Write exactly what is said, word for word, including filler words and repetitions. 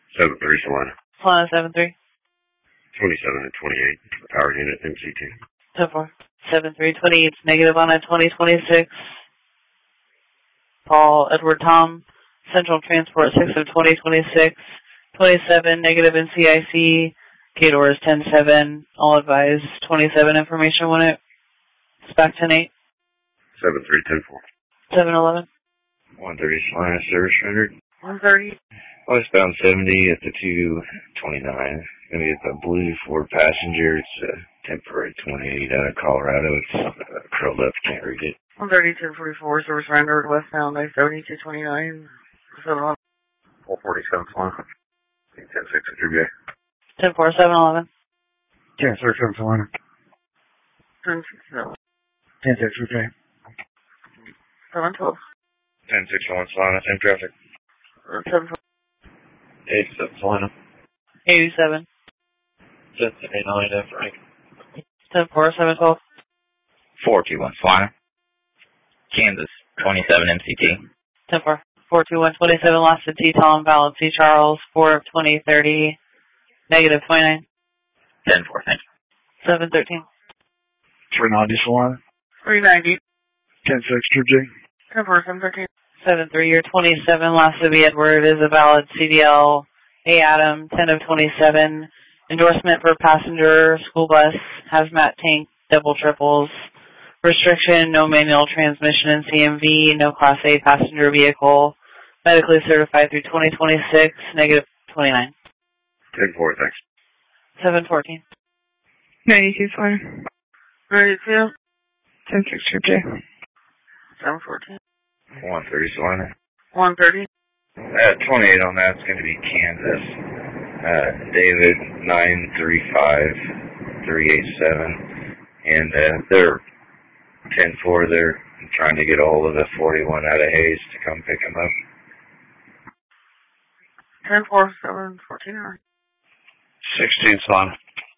seven three Solana. Solana seven three. twenty-seven and twenty-eight. Power unit M C T. ten four. seven three twenty-eight. Negative on a twenty twenty-six. Paul Edward Tom. Central Transport six of twenty twenty-six. twenty-seven. Negative in C I C. K doors ten seven. All advised. twenty-seven information when it. Spec ten eight. seven three ten four. seven eleven. one thirty Solana service rendered. one thirty. Westbound seventy at the two twenty-nine. Gonna get the blue Ford Passenger. It's a temporary twenty-eight out of Colorado. It's uh, curled up. Can't read it. one thirty ten forty-four. Service rendered. Westbound I seventy two twenty-nine. seven eleven. four forty-seven Solana. ten six at True J. ten four. seven eleven. ten six seven Solana. ten six seven. ten six True J. seven twelve. ten six one Solana. Same traffic. seven eighty-seven Solana. eighty-seven. ten nine F Frank. ten four. seven twelve. four two one Solana. Kansas twenty-seven M C T. ten four. four two one twenty-seven. Last to T. Tom Valid C. Charles. four of twenty thirty. Negative twenty-nine. ten four. Thank you. seven thirteen. three ninety Solana. three ninety. ten six True J. ten four. seven thirteen. seven three. Year twenty-seven. Last to be Edward is a valid C D L. A. Adam. ten of twenty-seven. Endorsement for passenger school bus. Hazmat tank. Double triples. Restriction. No manual transmission in C M V. No Class A passenger vehicle. Medically certified through twenty twenty-six. Negative twenty-nine. ten four. Thanks. seven fourteen. ninety-two Solana. ninety-two. ten six True J. seven fourteen. one thirty Solana. one thirty. Uh, twenty-eight on that's going to be Kansas. Uh, David nine three five three eight seven. And uh, they're ten four. They're trying to get a hold of the forty-one out of Hayes to come pick them up. ten four. seven fourteen. sixteen Solana.